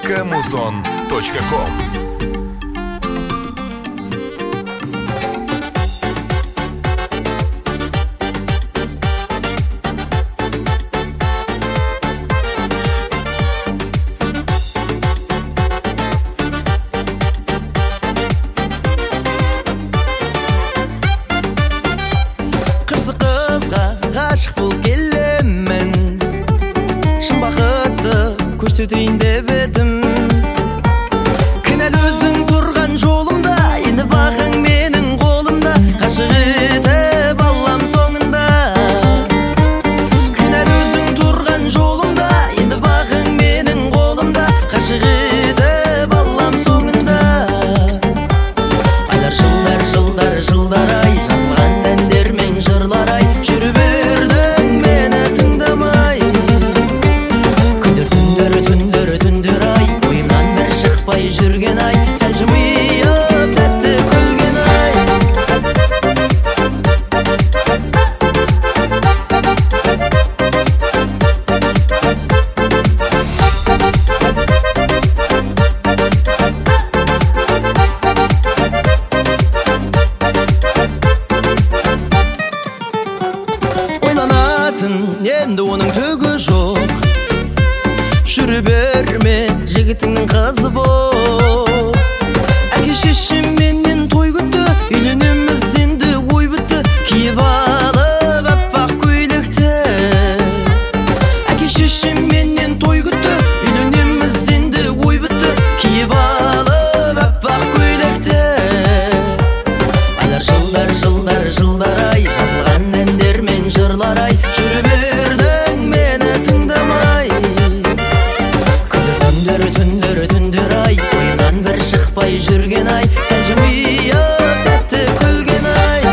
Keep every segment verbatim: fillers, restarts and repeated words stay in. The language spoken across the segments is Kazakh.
камузон точка ком. Ғашық бол келемін, шын бақытты көрсетейін деп едім. Кінәл өзің тұрған жолымда, енді бағың менің қолымда. Ғашық етіп алам соңында. Кінәл өзің тұрған жолымда, енді бағың менің қолымда. Ғашық етіп алам соңында. Айлар, жылдар, жылдар, жылдар ай, жазылған әндер мен жырлар ай, жүріп жүрген ай, сәл жымиып тәтті күлген ай. Ойланатын енді оның түгі жоқ. Жүре берме жігітіңнің қызы бол. Әке шешем менен той күтті, үйленеміз енді ой бітті. Киіп алып аппақ көйлекті. Әке шешем менен той күтті, үйленеміз енді ой бітті. Киіп алып аппақ көйлекті. Айлар, жылдар, жылдар, жылдар ай, жазылған әндер мен жырлар ай, жүре бердің мені тыңдамай. Түндер, түндер ай, ойынан бір шықпай жүрген ай, сәл жымиып тәтті күлген ай.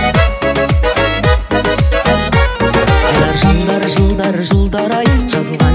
Айлар, жылдар, жылдар, жылдар ай, жазылған